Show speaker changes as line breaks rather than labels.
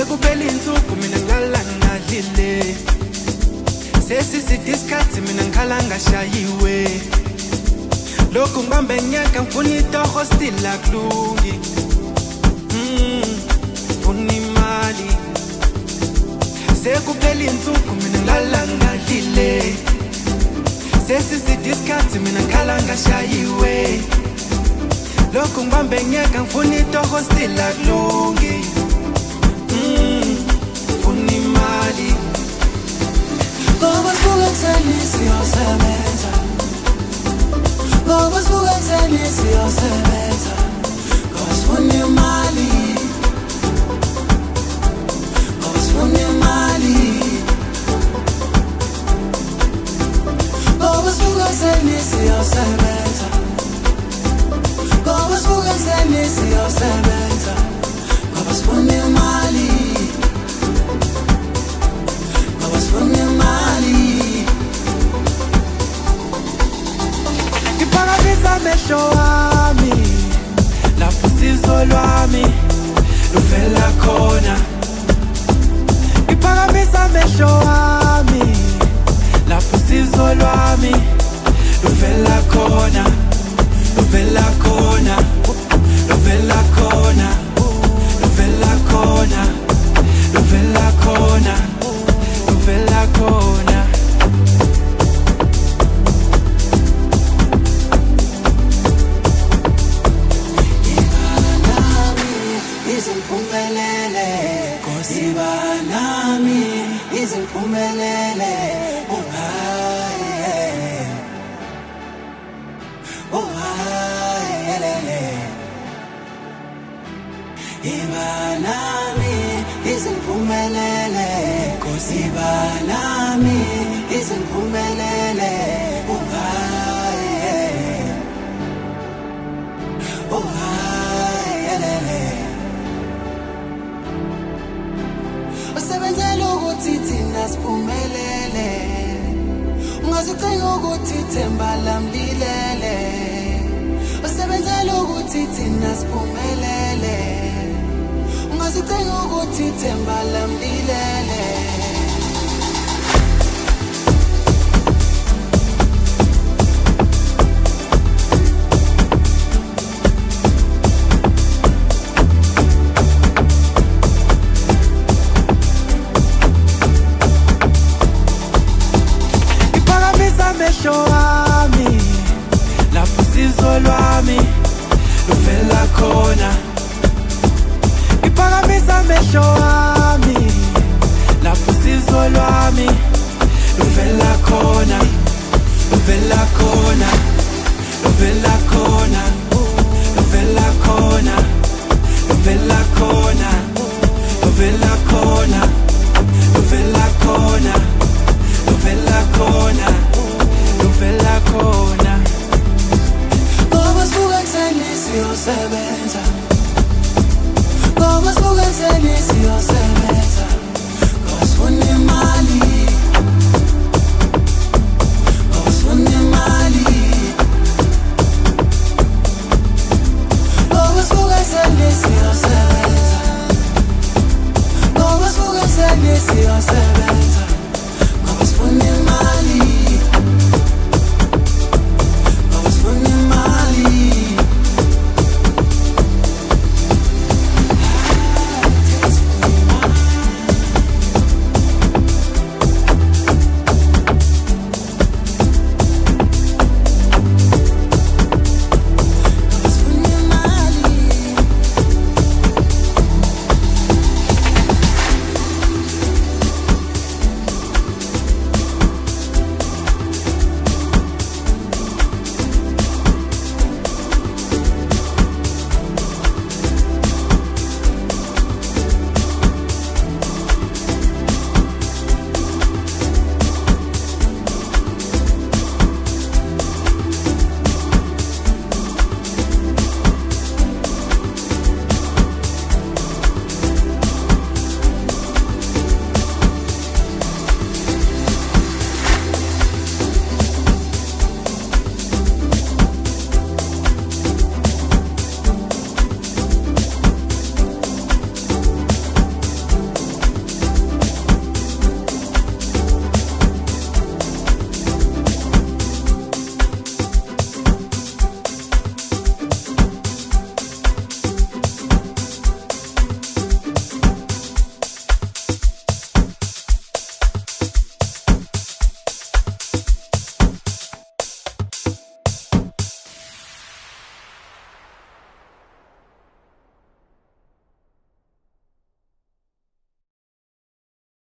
Sekuphela insuku mina ngilala ngadlile, sesisithi isikhathi mina ngikhala ngashayiwe. Lokhu ngibambe ngiyeka ngifuna itoho still akulungi. Ngifuna imali. Sekuphela insuku mina ngilala ngadlile, sesisithi isikhathi mina ngikhala ngashayiwe. Lokhu ngibambe ngiyeka ngifuna itoho still akulungi. Ngifuna imali.
Ngoba sivuka ekuseni siyosebenza, ngoba sivuka ekuseni siyosebenza, ngoba sifuna imali, ngoba sifuna imali. Ngoba sivuka ekuseni siyosebenza, ngoba sivuka ekuseni siyosebenza, ngoba sifuna imali, ngoba sifuna imali.
Ngiphakamisa amehlo wami lapho usizo lwami luvela khona. Ngiphakamisa amehlo wami lapho usizo lwami luvela khona, luvela khona, luvela khona, luvela khona, luvela khona, luvela khona.
Izimpumelele, Iba nami, izimpumelele, oh hayi, oh hayi, Iba nami, izimpumelele, Iba nami, izimpumelele, oh hayi, oh hayi. Usebenzela ukuthi thina siphumelele, ungazicela ukuthi ithemba lami lilele. Usebenzela ukuthi thina siphumelele, ungazicela ukuthi ithemba lami lilele.
Amehlo wami lapho usizo lwami luvela khona. Ngiphakamisa amehlo wami lapho usizo lwami luvela khona, luvela khona, luvela khona, luvela khona, luvela khona, luvela khona, luvela khona, luvela khona, luvela khona.
Ngoba sivuka ekuseni siyosebenza, ngoba sivuka ekuseni siyosebenza, ngoba sifuna imali, ngoba sifuna imali. Ngoba sivuka ekuseni siyosebenza, ngoba sivuka ekuseni siyosebenza,